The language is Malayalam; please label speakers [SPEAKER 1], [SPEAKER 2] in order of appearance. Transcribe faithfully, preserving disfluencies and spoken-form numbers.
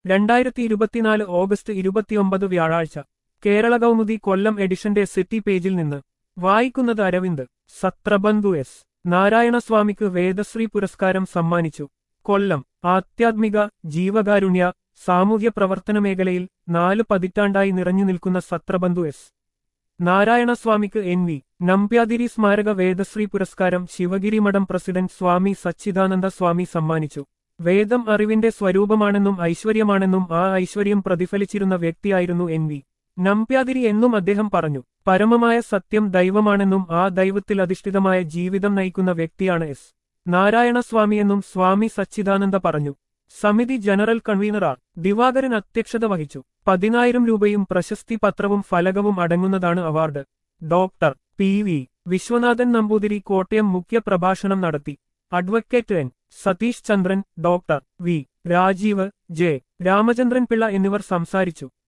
[SPEAKER 1] രണ്ടായിരത്തി ഇരുപത്തിനാല് ഓഗസ്റ്റ് ഇരുപത്തിയൊമ്പത് വ്യാഴാഴ്ച കേരള കൗമുദി കൊല്ലം എഡിഷന്റെ സിറ്റി പേജിൽ നിന്ന് വായിക്കുന്നത് അരവിന്ദ്. സത്രബന്ധു എസ് നാരായണസ്വാമിക്ക് വേദശ്രീ പുരസ്കാരം സമ്മാനിച്ചു. കൊല്ലം. ആധ്യാത്മിക, ജീവകാരുണ്യ, സാമൂഹ്യ പ്രവർത്തന മേഖലയിൽ നാല് പതിറ്റാണ്ടായി നിറഞ്ഞു നിൽക്കുന്ന സത്രബന്ധു എസ് നാരായണസ്വാമിക്ക് എൻ വി നമ്പ്യാതിരി സ്മാരക വേദശ്രീ പുരസ്കാരം ശിവഗിരി മഠം പ്രസിഡന്റ് സ്വാമി സച്ചിദാനന്ദ സ്വാമി സമ്മാനിച്ചു. വേദം അറിവിന്റെ സ്വരൂപമാണെന്നും ഐശ്വര്യമാണെന്നും ആ ഐശ്വര്യം പ്രതിഫലിച്ചിരുന്ന വ്യക്തിയായിരുന്നു എൻ വി നമ്പ്യാതിരി എന്നും അദ്ദേഹം പറഞ്ഞു. പരമമായ സത്യം ദൈവമാണെന്നും ആ ദൈവത്തിൽ അധിഷ്ഠിതമായ ജീവിതം നയിക്കുന്ന വ്യക്തിയാണ് എസ് നാരായണസ്വാമിയെന്നും സ്വാമി സച്ചിദാനന്ദ പറഞ്ഞു. സമിതി ജനറൽ കൺവീനർ ആർ ദിവാകരൻ അധ്യക്ഷത വഹിച്ചു. പതിനായിരം രൂപയും പ്രശസ്തി പത്രവും ഫലകവും അടങ്ങുന്നതാണ് award. Doctor P V Viswanathan Namboothiri Kottayam മുഖ്യ പ്രഭാഷണം നടത്തി. Advocate N Satheesh Chandran, doctor V Rajeev, J Ramachandran Pillai എന്നിവർ സംസാരിച്ചു.